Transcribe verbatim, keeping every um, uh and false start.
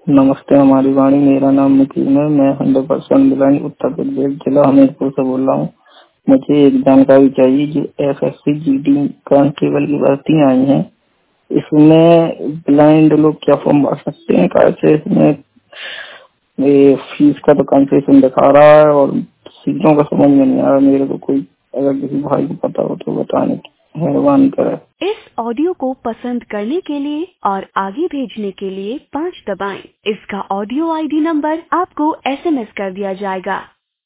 नमस्ते हमारी वाणी। मेरा नाम मुकीम है। मैं हंड्रेड परसेंट बिलानी उत्तर प्रदेश जिला हमीरपुर से बोल रहा हूँ। मुझे एक जानकारी चाहिए। जो S S C G D constable की भर्ती आई है, इसमें ब्लाइंड लोग क्या फॉर्म भर सकते हैं? कैसे इसमें ये फीस का तो कंसेशन दिखा रहा है और सीटों का समझ में नहीं आ रहा मेरे को। कोई अगर किसी भाई को पता हो तो बताने की मेहरबानी करे। इस ऑडियो को पसंद करने के लिए और आगे भेजने के लिए पाँच दबाएं। इसका ऑडियो आई डी नंबर आपको एस एम एस कर दिया जाएगा।